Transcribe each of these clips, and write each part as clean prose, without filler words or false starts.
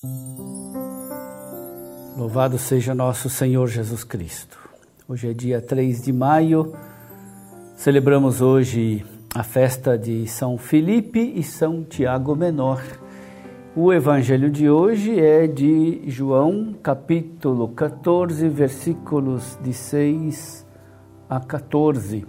Louvado seja nosso Senhor Jesus Cristo. Hoje é dia 3 de maio, celebramos hoje a festa de São Filipe e São Tiago Menor. O evangelho de hoje é de João, capítulo 14, versículos de 6 a 14.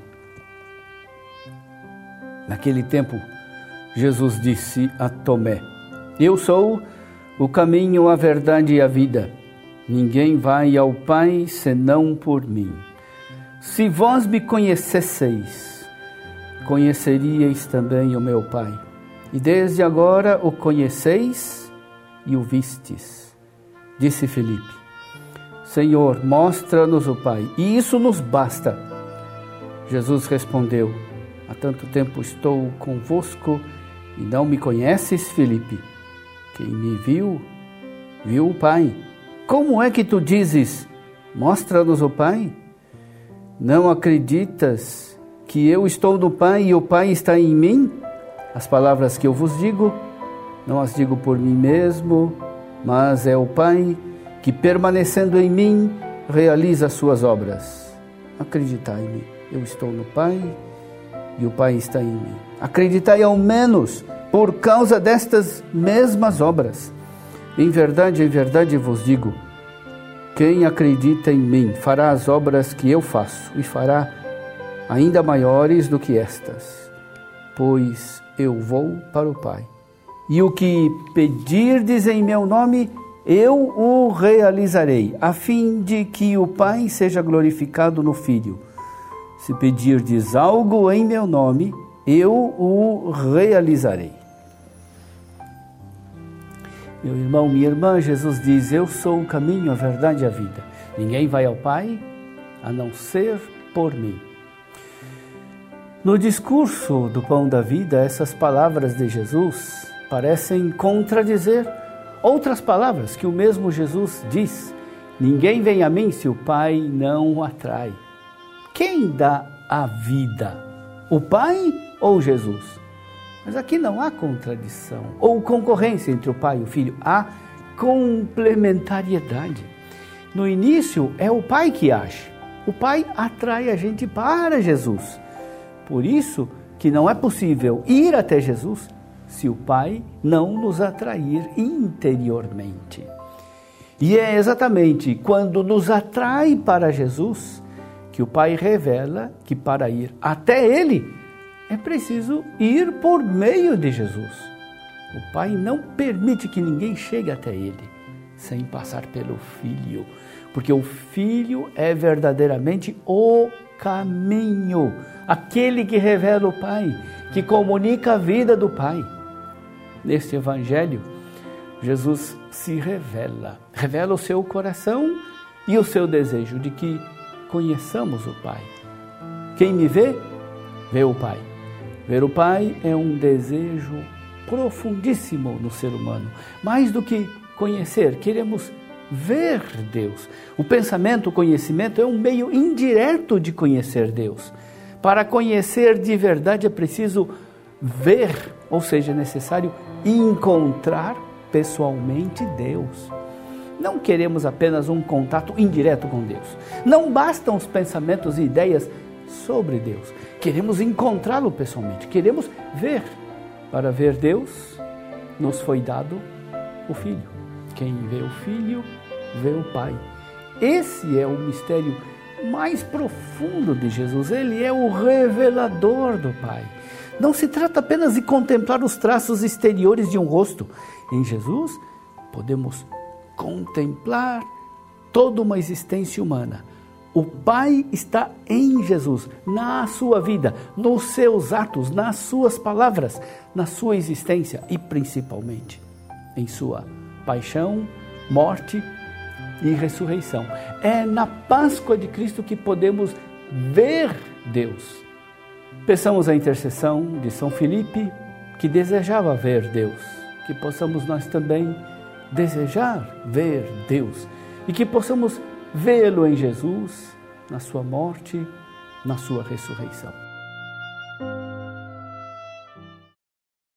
Naquele tempo, Jesus disse a Tomé: Eu sou o caminho, a verdade e a vida. Ninguém vai ao Pai senão por mim. Se vós me conhecesseis, conheceríeis também o meu Pai. E desde agora o conheceis e o vistes. Disse Filipe: Senhor, mostra-nos o Pai, e isso nos basta. Jesus respondeu: Há tanto tempo estou convosco e não me conheces, Filipe? Quem me viu, viu o Pai. Como é que tu dizes: mostra-nos o Pai? Não acreditas que eu estou no Pai e o Pai está em mim? As palavras que eu vos digo, não as digo por mim mesmo, mas é o Pai que, permanecendo em mim, realiza as suas obras. Acreditai-me, eu estou no Pai e o Pai está em mim. Acreditai ao menos por causa destas mesmas obras. Em verdade vos digo, quem acredita em mim fará as obras que eu faço e fará ainda maiores do que estas, pois eu vou para o Pai. E o que pedirdes em meu nome, eu o realizarei, a fim de que o Pai seja glorificado no Filho. Se pedirdes algo em meu nome, eu o realizarei. Meu irmão, minha irmã, Jesus diz: eu sou o caminho, a verdade e a vida. Ninguém vai ao Pai a não ser por mim. No discurso do Pão da Vida, essas palavras de Jesus parecem contradizer outras palavras que o mesmo Jesus diz. Ninguém vem a mim se o Pai não o atrai. Quem dá a vida? O Pai ou Jesus? Mas aqui não há contradição ou concorrência entre o Pai e o Filho. Há complementariedade. No início é o Pai que age. O Pai atrai a gente para Jesus. Por isso que não é possível ir até Jesus se o Pai não nos atrair interiormente. E é exatamente quando nos atrai para Jesus que o Pai revela que para ir até Ele é preciso ir por meio de Jesus. O Pai não permite que ninguém chegue até Ele sem passar pelo Filho, porque o Filho é verdadeiramente o caminho, aquele que revela o Pai, que comunica a vida do Pai. Neste Evangelho, Jesus se revela o seu coração e o seu desejo de que conheçamos o Pai. Quem me vê, vê o Pai. Ver o Pai é um desejo profundíssimo no ser humano. Mais do que conhecer, queremos ver Deus. O pensamento, o conhecimento é um meio indireto de conhecer Deus. Para conhecer de verdade é preciso ver, ou seja, é necessário encontrar pessoalmente Deus. Não queremos apenas um contato indireto com Deus. Não bastam os pensamentos e ideias sobre Deus. Queremos encontrá-lo pessoalmente, queremos ver. Para ver Deus, nos foi dado o Filho. Quem vê o Filho, vê o Pai. Esse é o mistério mais profundo de Jesus. Ele é o revelador do Pai. Não se trata apenas de contemplar os traços exteriores de um rosto. Em Jesus, podemos contemplar toda uma existência humana. O Pai está em Jesus, na sua vida, nos seus atos, nas suas palavras, na sua existência e principalmente em sua paixão, morte e ressurreição. É na Páscoa de Cristo que podemos ver Deus. Peçamos a intercessão de São Filipe, que desejava ver Deus, que possamos nós também desejar ver Deus e que possamos vê-lo em Jesus, na sua morte, na sua ressurreição.